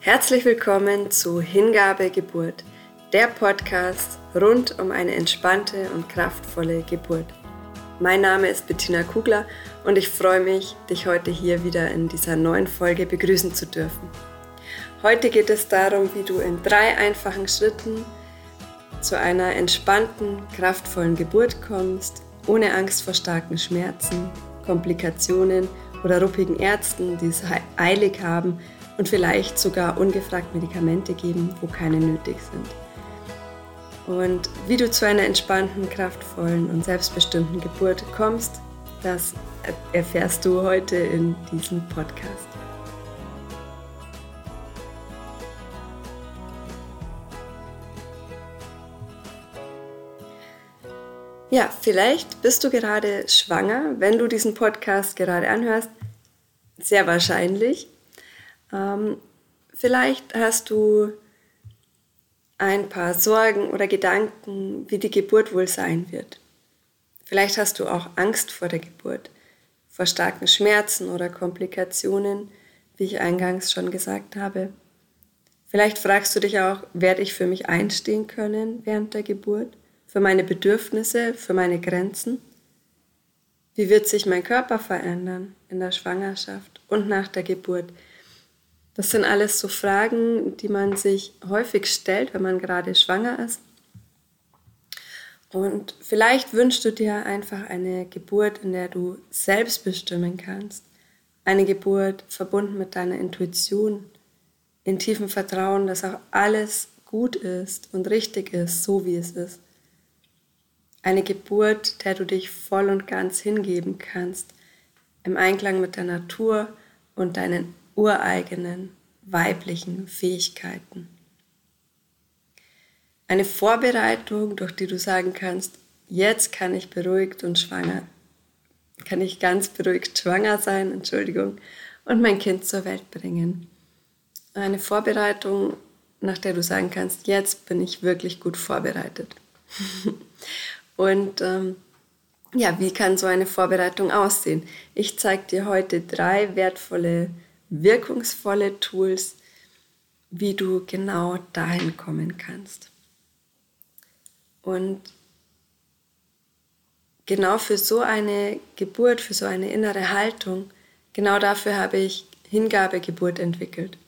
Herzlich willkommen zu Hingabe Geburt, der Podcast rund um eine entspannte und kraftvolle Geburt. Mein Name ist Bettina Kugler und ich freue mich, dich heute hier wieder in dieser neuen Folge begrüßen zu dürfen. Heute geht es darum, wie du in 3 einfachen Schritten zu einer entspannten, kraftvollen Geburt kommst, ohne Angst vor starken Schmerzen, Komplikationen oder ruppigen Ärzten, die es eilig haben und vielleicht sogar ungefragt Medikamente geben, wo keine nötig sind. Und wie du zu einer entspannten, kraftvollen und selbstbestimmten Geburt kommst, das erfährst du heute in diesem Podcast. Ja, vielleicht bist du gerade schwanger, wenn du diesen Podcast gerade anhörst. Sehr wahrscheinlich. Vielleicht hast du ein paar Sorgen oder Gedanken, wie die Geburt wohl sein wird. Vielleicht hast du auch Angst vor der Geburt, vor starken Schmerzen oder Komplikationen, wie ich eingangs schon gesagt habe. Vielleicht fragst du dich auch, werde ich für mich einstehen können während der Geburt, für meine Bedürfnisse, für meine Grenzen? Wie wird sich mein Körper verändern in der Schwangerschaft und nach der Geburt? Das sind alles so Fragen, die man sich häufig stellt, wenn man gerade schwanger ist. Und vielleicht wünschst du dir einfach eine Geburt, in der du selbst bestimmen kannst. Eine Geburt verbunden mit deiner Intuition, in tiefem Vertrauen, dass auch alles gut ist und richtig ist, so wie es ist. Eine Geburt, der du dich voll und ganz hingeben kannst, im Einklang mit der Natur und deinen ureigenen weiblichen Fähigkeiten. Eine Vorbereitung, durch die du sagen kannst, jetzt kann ich ganz beruhigt schwanger sein, und mein Kind zur Welt bringen. Eine Vorbereitung, nach der du sagen kannst, jetzt bin ich wirklich gut vorbereitet. Und wie kann so eine Vorbereitung aussehen? Ich zeige dir heute 3 wertvolle, wirkungsvolle Tools, wie du genau dahin kommen kannst. Und genau für so eine Geburt, für so eine innere Haltung, genau dafür habe ich Hingabegeburt entwickelt.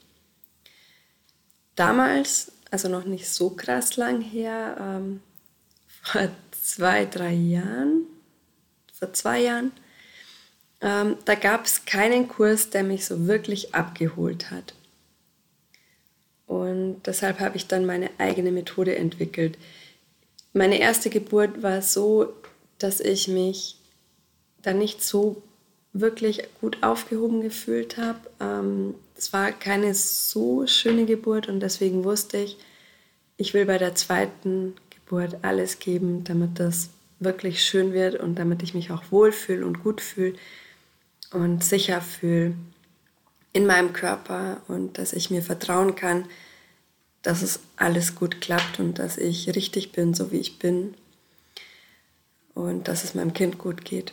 Damals, also noch nicht so krass lang her, vor 2 Jahren, da gab es keinen Kurs, der mich so wirklich abgeholt hat. Und deshalb habe ich dann meine eigene Methode entwickelt. Meine erste Geburt war so, dass ich mich dann nicht so wirklich gut aufgehoben gefühlt habe. Es war keine so schöne Geburt und deswegen wusste ich, ich will bei der zweiten Geburt alles geben, damit das wirklich schön wird und damit ich mich auch wohlfühle und gut fühle und sicher fühle in meinem Körper und dass ich mir vertrauen kann, dass es alles gut klappt und dass ich richtig bin, so wie ich bin und dass es meinem Kind gut geht.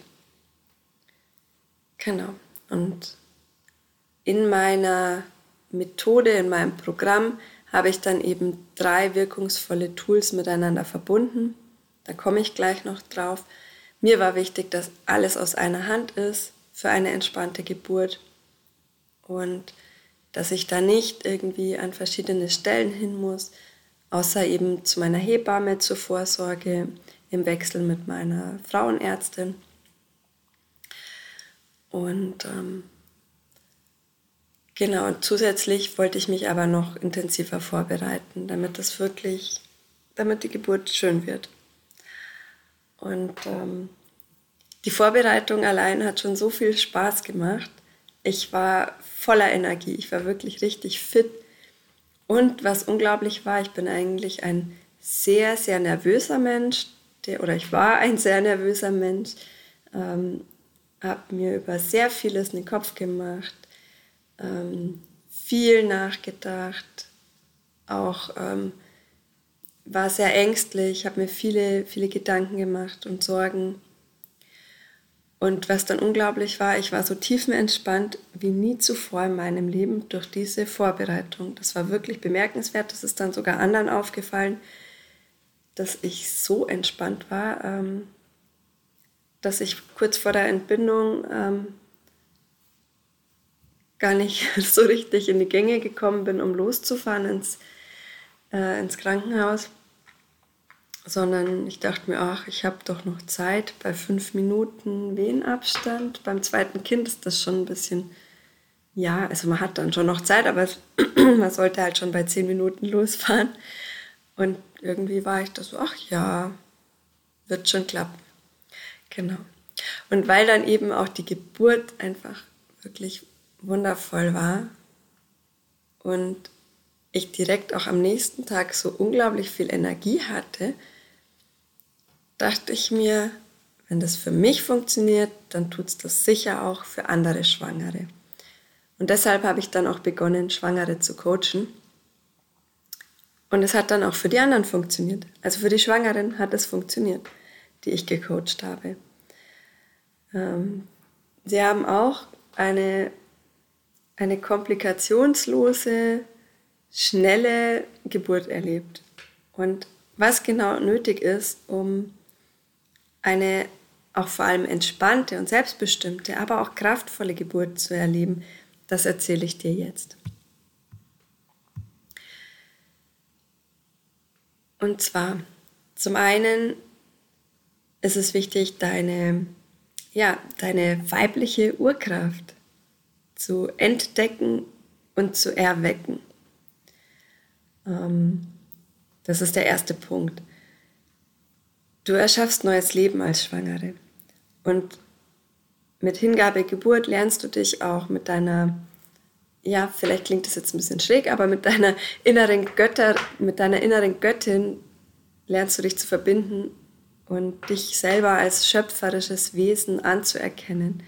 Genau. Und in meiner Methode, in meinem Programm habe ich dann eben 3 wirkungsvolle Tools miteinander verbunden. Da komme ich gleich noch drauf. Mir war wichtig, dass alles aus einer Hand ist für eine entspannte Geburt und dass ich da nicht irgendwie an verschiedene Stellen hin muss, außer eben zu meiner Hebamme zur Vorsorge im Wechsel mit meiner Frauenärztin. Und und zusätzlich wollte ich mich aber noch intensiver vorbereiten, damit die Geburt schön wird. Und die Vorbereitung allein hat schon so viel Spaß gemacht. Ich war voller Energie, ich war wirklich richtig fit. Und was unglaublich war, ich bin eigentlich ein sehr, sehr nervöser Mensch, ich war ein sehr nervöser Mensch, habe mir über sehr vieles in den Kopf gemacht, viel nachgedacht, auch war sehr ängstlich, habe mir viele, viele Gedanken gemacht und Sorgen. Und was dann unglaublich war, ich war so tiefenentspannt wie nie zuvor in meinem Leben durch diese Vorbereitung. Das war wirklich bemerkenswert. Das ist dann sogar anderen aufgefallen, dass ich so entspannt war, dass ich kurz vor der Entbindung gar nicht so richtig in die Gänge gekommen bin, um loszufahren ins Krankenhaus, sondern ich dachte mir, ach, ich habe doch noch Zeit bei 5 Minuten Wehenabstand. Beim zweiten Kind ist das schon ein bisschen, ja, also man hat dann schon noch Zeit, aber man sollte halt schon bei 10 Minuten losfahren. Und irgendwie war ich da so, ach ja, wird schon klappen. Genau. Und weil dann eben auch die Geburt einfach wirklich wundervoll war und ich direkt auch am nächsten Tag so unglaublich viel Energie hatte, dachte ich mir, wenn das für mich funktioniert, dann tut es das sicher auch für andere Schwangere. Und deshalb habe ich dann auch begonnen, Schwangere zu coachen. Und es hat dann auch für die anderen funktioniert. Also für die Schwangeren hat es funktioniert, die ich gecoacht habe. Sie haben auch eine komplikationslose, schnelle Geburt erlebt. Und was genau nötig ist, um eine auch vor allem entspannte und selbstbestimmte, aber auch kraftvolle Geburt zu erleben, das erzähle ich dir jetzt. Und zwar, zum einen ist es wichtig, deine weibliche Urkraft zu entdecken und zu erwecken. Das ist der erste Punkt. Du erschaffst neues Leben als Schwangere. Und mit Hingabe Geburt lernst du dich auch mit deiner, ja, vielleicht klingt das jetzt ein bisschen schräg, aber mit deiner inneren Göttin lernst du dich zu verbinden und dich selber als schöpferisches Wesen anzuerkennen.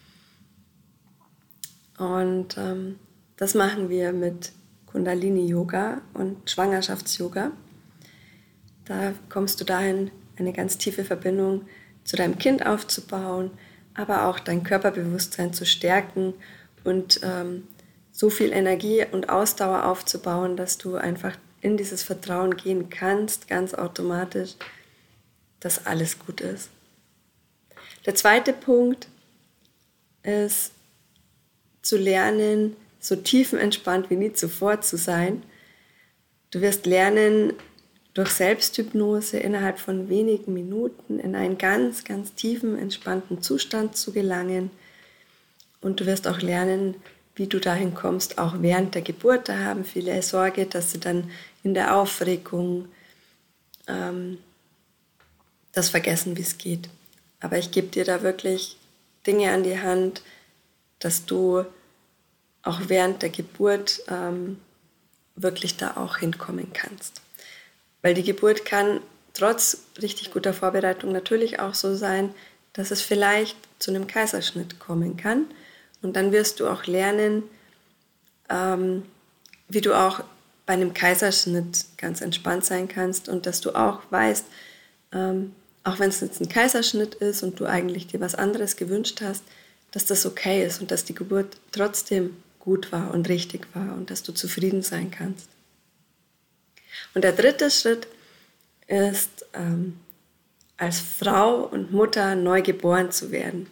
Und das machen wir mit Kundalini-Yoga und Schwangerschafts-Yoga. Da kommst du dahin, eine ganz tiefe Verbindung zu deinem Kind aufzubauen, aber auch dein Körperbewusstsein zu stärken und so viel Energie und Ausdauer aufzubauen, dass du einfach in dieses Vertrauen gehen kannst, ganz automatisch, dass alles gut ist. Der zweite Punkt ist, zu lernen, so tiefenentspannt wie nie zuvor zu sein. Du wirst lernen, durch Selbsthypnose innerhalb von wenigen Minuten in einen ganz, ganz tiefen, entspannten Zustand zu gelangen. Und du wirst auch lernen, wie du dahin kommst, auch während der Geburt. Da haben viele Sorge, dass sie dann in der Aufregung das vergessen, wie es geht. Aber ich gebe dir da wirklich Dinge an die Hand, dass du auch während der Geburt wirklich da auch hinkommen kannst. Weil die Geburt kann trotz richtig guter Vorbereitung natürlich auch so sein, dass es vielleicht zu einem Kaiserschnitt kommen kann. Und dann wirst du auch lernen, wie du auch bei einem Kaiserschnitt ganz entspannt sein kannst und dass du auch weißt, auch wenn es jetzt ein Kaiserschnitt ist und du eigentlich dir was anderes gewünscht hast, dass das okay ist und dass die Geburt trotzdem gut war und richtig war und dass du zufrieden sein kannst. Und der dritte Schritt ist, als Frau und Mutter neu geboren zu werden.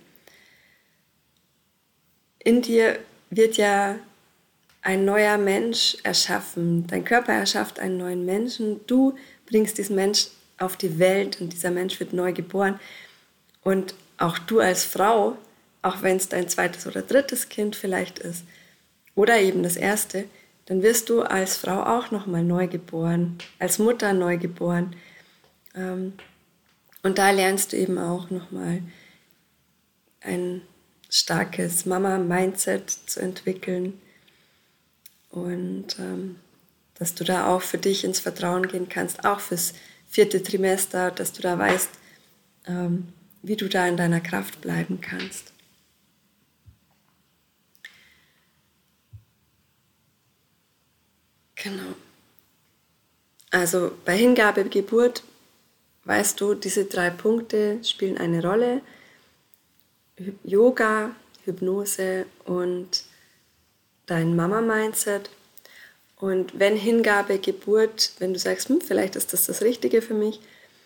In dir wird ja ein neuer Mensch erschaffen. Dein Körper erschafft einen neuen Menschen. Du bringst diesen Mensch auf die Welt und dieser Mensch wird neu geboren. Und auch du als Frau, auch wenn es dein zweites oder drittes Kind vielleicht ist oder eben das erste, dann wirst du als Frau auch nochmal neu geboren, als Mutter neu geboren. Und da lernst du eben auch nochmal ein starkes Mama-Mindset zu entwickeln und dass du da auch für dich ins Vertrauen gehen kannst, auch fürs 4. Trimester, dass du da weißt, wie du da in deiner Kraft bleiben kannst. Genau. Also bei Hingabe, Geburt, weißt du, diese 3 Punkte spielen eine Rolle. Yoga, Hypnose und dein Mama-Mindset. Und wenn Hingabe, Geburt, wenn du sagst, vielleicht ist das Richtige für mich,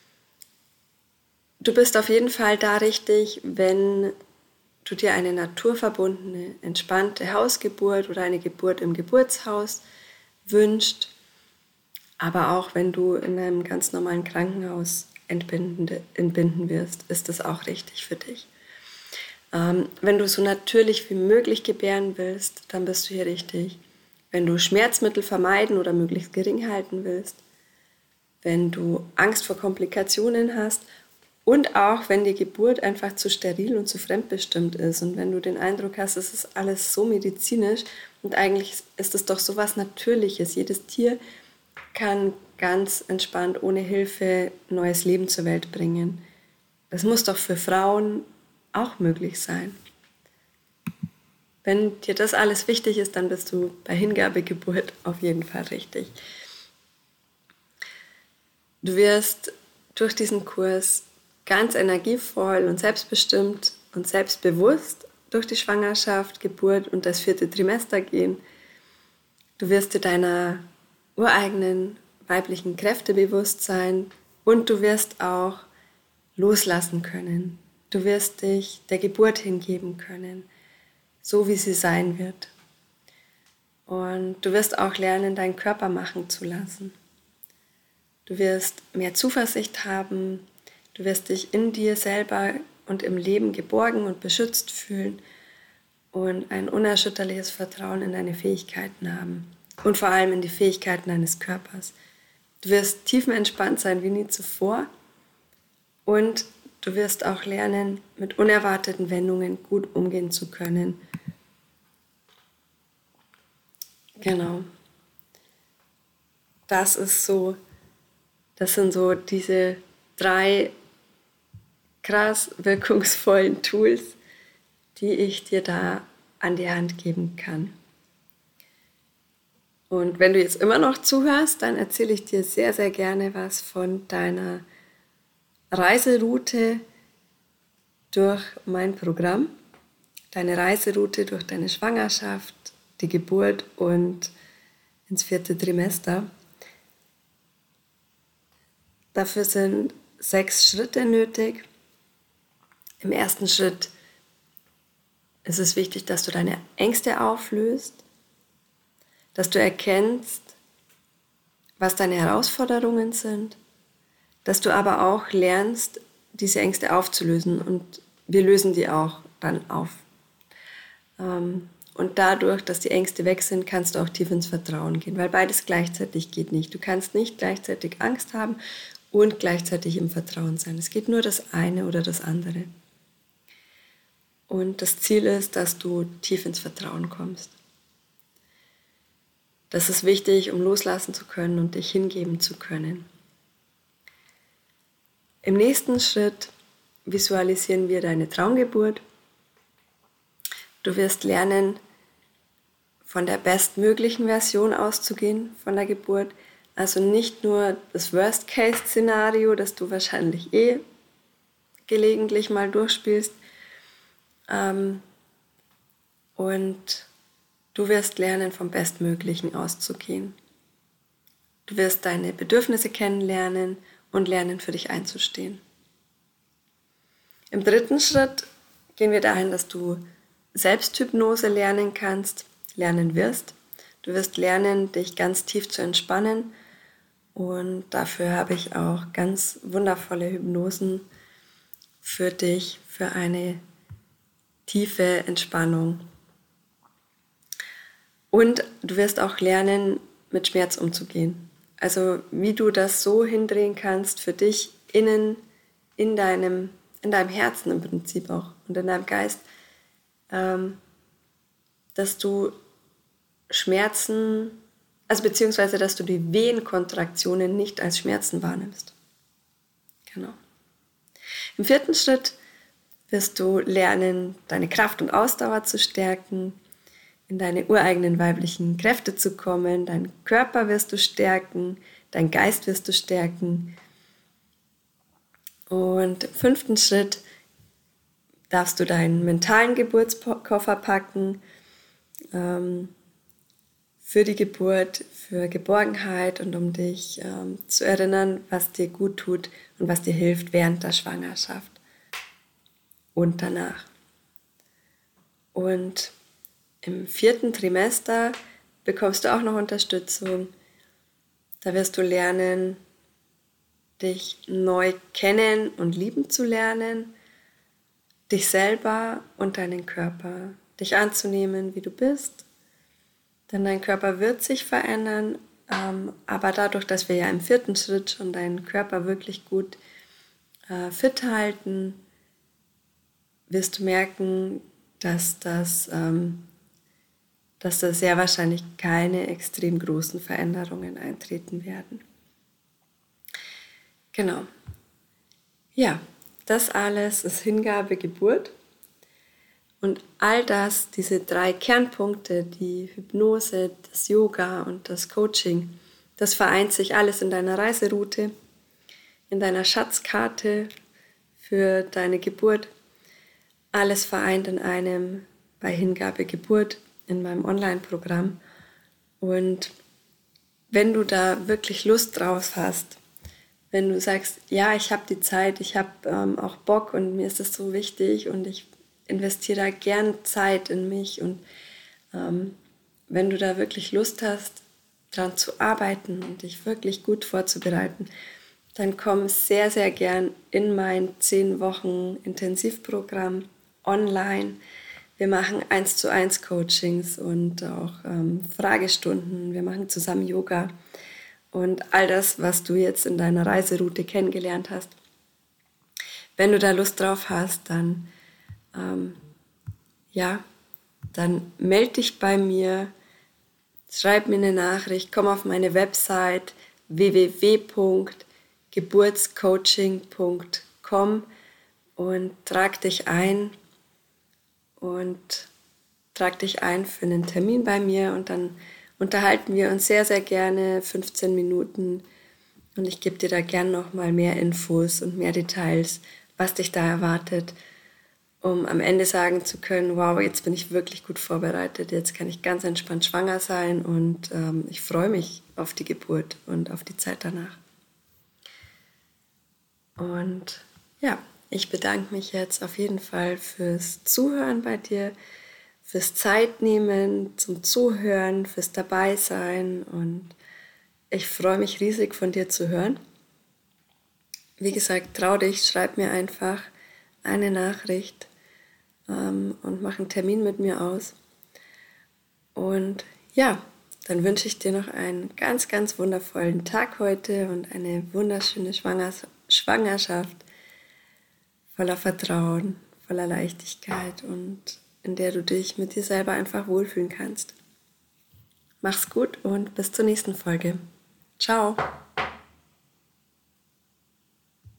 du bist auf jeden Fall da richtig, wenn du dir eine naturverbundene, entspannte Hausgeburt oder eine Geburt im Geburtshaus wünschst, aber auch wenn du in einem ganz normalen Krankenhaus entbinden wirst, ist das auch richtig für dich. Wenn du so natürlich wie möglich gebären willst, dann bist du hier richtig. Wenn du Schmerzmittel vermeiden oder möglichst gering halten willst, wenn du Angst vor Komplikationen hast und auch wenn die Geburt einfach zu steril und zu fremdbestimmt ist und wenn du den Eindruck hast, es ist alles so medizinisch und eigentlich ist es doch so was Natürliches. Jedes Tier kann ganz entspannt ohne Hilfe neues Leben zur Welt bringen. Das muss doch für Frauen auch möglich sein. Wenn dir das alles wichtig ist, dann bist du bei Hingabegeburt auf jeden Fall richtig. Du wirst durch diesen Kurs ganz energievoll und selbstbestimmt und selbstbewusst durch die Schwangerschaft, Geburt und das 4. Trimester gehen. Du wirst dir deiner ureigenen weiblichen Kräfte bewusst sein und du wirst auch loslassen können. Du wirst dich der Geburt hingeben können, so wie sie sein wird. Und du wirst auch lernen, deinen Körper machen zu lassen. Du wirst mehr Zuversicht haben, du wirst dich in dir selber und im Leben geborgen und beschützt fühlen und ein unerschütterliches Vertrauen in deine Fähigkeiten haben und vor allem in die Fähigkeiten deines Körpers. Du wirst tiefenentspannt sein wie nie zuvor und du wirst auch lernen, mit unerwarteten Wendungen gut umgehen zu können. Genau. Das sind so diese 3 krass wirkungsvollen Tools, die ich dir da an die Hand geben kann. Und wenn du jetzt immer noch zuhörst, dann erzähle ich dir sehr, sehr gerne was von deiner Reiseroute durch mein Programm. Deine Reiseroute durch deine Schwangerschaft, die Geburt und ins 4. Trimester. Dafür sind 6 Schritte nötig. Im ersten Schritt ist es wichtig, dass du deine Ängste auflöst, dass du erkennst, was deine Herausforderungen sind, dass du aber auch lernst, diese Ängste aufzulösen und wir lösen die auch dann auf. Und dadurch, dass die Ängste weg sind, kannst du auch tief ins Vertrauen gehen, weil beides gleichzeitig geht nicht. Du kannst nicht gleichzeitig Angst haben und gleichzeitig im Vertrauen sein. Es geht nur das eine oder das andere. Und das Ziel ist, dass du tief ins Vertrauen kommst. Das ist wichtig, um loslassen zu können und dich hingeben zu können. Im nächsten Schritt visualisieren wir deine Traumgeburt. Du wirst lernen, von der bestmöglichen Version auszugehen von der Geburt. Also nicht nur das Worst-Case-Szenario, das du wahrscheinlich gelegentlich mal durchspielst. Und du wirst lernen, vom Bestmöglichen auszugehen. Du wirst deine Bedürfnisse kennenlernen und lernen, für dich einzustehen. Im 3. Schritt gehen wir dahin, dass du Selbsthypnose lernen wirst. Du wirst lernen, dich ganz tief zu entspannen und dafür habe ich auch ganz wundervolle Hypnosen für dich, für eine tiefe Entspannung. Und du wirst auch lernen, mit Schmerz umzugehen. Also wie du das so hindrehen kannst für dich in deinem Herzen im Prinzip auch und in deinem Geist, dass du Schmerzen, also beziehungsweise dass du die Wehenkontraktionen nicht als Schmerzen wahrnimmst. Genau. Im 4. Schritt wirst du lernen, deine Kraft und Ausdauer zu stärken, in deine ureigenen weiblichen Kräfte zu kommen, deinen Körper wirst du stärken, deinen Geist wirst du stärken. Und im 5. Schritt, darfst du deinen mentalen Geburtskoffer packen, für die Geburt, für Geborgenheit und um dich zu erinnern, was dir gut tut und was dir hilft während der Schwangerschaft und danach. Und im 4. Trimester bekommst du auch noch Unterstützung. Da wirst du lernen, dich neu kennen und lieben zu lernen, dich selber und deinen Körper, dich anzunehmen, wie du bist. Denn dein Körper wird sich verändern, aber dadurch, dass wir ja im 4. Schritt schon deinen Körper wirklich gut fit halten, wirst du merken, dass das sehr wahrscheinlich keine extrem großen Veränderungen eintreten werden. Genau. Ja, das alles ist Hingabe, Geburt. Und all das, diese 3 Kernpunkte, die Hypnose, das Yoga und das Coaching, das vereint sich alles in deiner Reiseroute, in deiner Schatzkarte für deine Geburt. Alles vereint in einem bei Hingabe, Geburt in meinem Online-Programm. Und wenn du da wirklich Lust drauf hast, wenn du sagst, ja, ich habe die Zeit, ich habe auch Bock und mir ist das so wichtig und ich investiere da gern Zeit in mich und wenn du da wirklich Lust hast, daran zu arbeiten und dich wirklich gut vorzubereiten, dann komm sehr, sehr gern in mein 10 Wochen Intensivprogramm online. Wir machen 1:1 Coachings und auch Fragestunden. Wir machen zusammen Yoga und all das, was du jetzt in deiner Reiseroute kennengelernt hast. Wenn du da Lust drauf hast, dann dann melde dich bei mir, schreib mir eine Nachricht, komm auf meine Website www.geburtscoaching.com und trag dich ein für einen Termin bei mir und dann unterhalten wir uns sehr, sehr gerne 15 Minuten und ich gebe dir da gern nochmal mehr Infos und mehr Details, was dich da erwartet, um am Ende sagen zu können, wow, jetzt bin ich wirklich gut vorbereitet, jetzt kann ich ganz entspannt schwanger sein und ich freue mich auf die Geburt und auf die Zeit danach. Und ja, ich bedanke mich jetzt auf jeden Fall fürs Zuhören bei dir, fürs Zeitnehmen, zum Zuhören, fürs Dabeisein und ich freue mich riesig von dir zu hören. Wie gesagt, trau dich, schreib mir einfach eine Nachricht und mach einen Termin mit mir aus. Und ja, dann wünsche ich dir noch einen ganz, ganz wundervollen Tag heute und eine wunderschöne Schwangerschaft voller Vertrauen, voller Leichtigkeit und in der du dich mit dir selber einfach wohlfühlen kannst. Mach's gut und bis zur nächsten Folge. Ciao!